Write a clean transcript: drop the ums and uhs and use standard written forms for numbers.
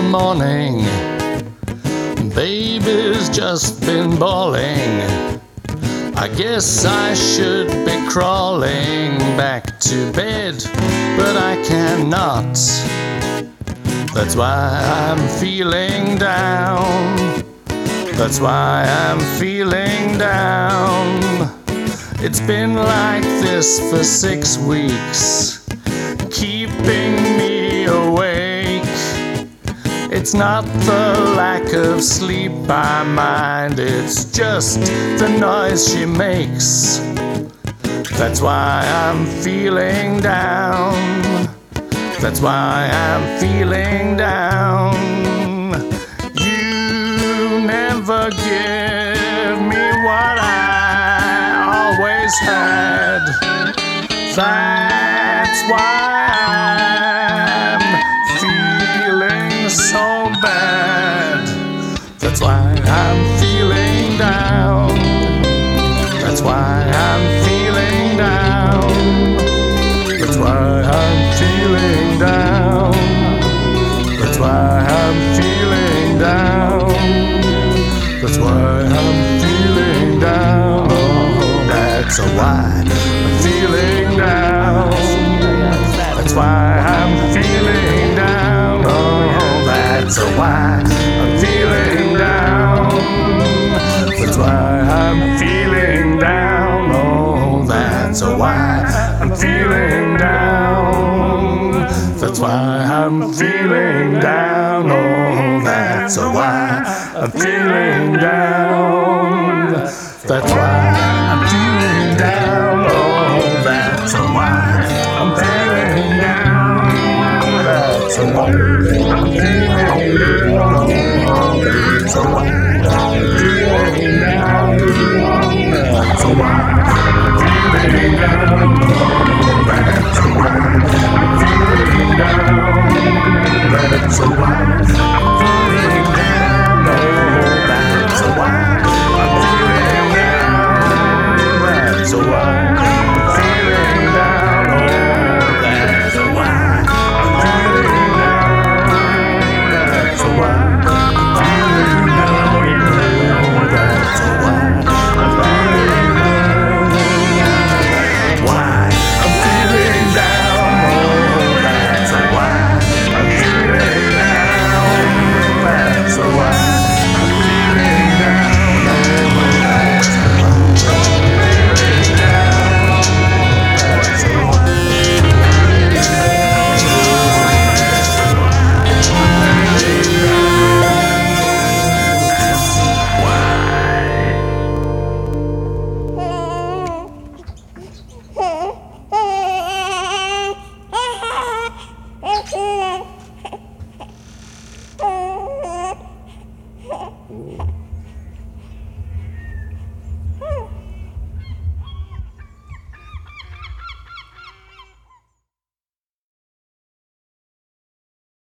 morning. Baby's just been bawling. I guess I should be crawling back to bed, but I cannot. That's why I'm feeling down. That's why I'm feeling down. It's been like this for 6 weeks, keeping me awake. It's not the lack of sleep I mind, it's just the noise she makes. That's why I'm feeling down. That's why I'm feeling down. You never give me what I always had. That's why I'm feeling so bad. That's why I'm feeling down. That's why I'm feeling down. That's why I'm feeling down. That's why I'm feeling down. That's why I'm feeling down. That's why I'm feeling down. That's why I'm feeling down. Oh, that's why I'm feeling down. That's why I'm feeling down. Oh, that's why I'm feeling down. That's why I'm feeling down. Oh, that's why I'm feeling down. That's why I'm feeling down. Oh, that's why I'm feeling down. That's why I'm feeling down. That's why I'm feeling down. That's why.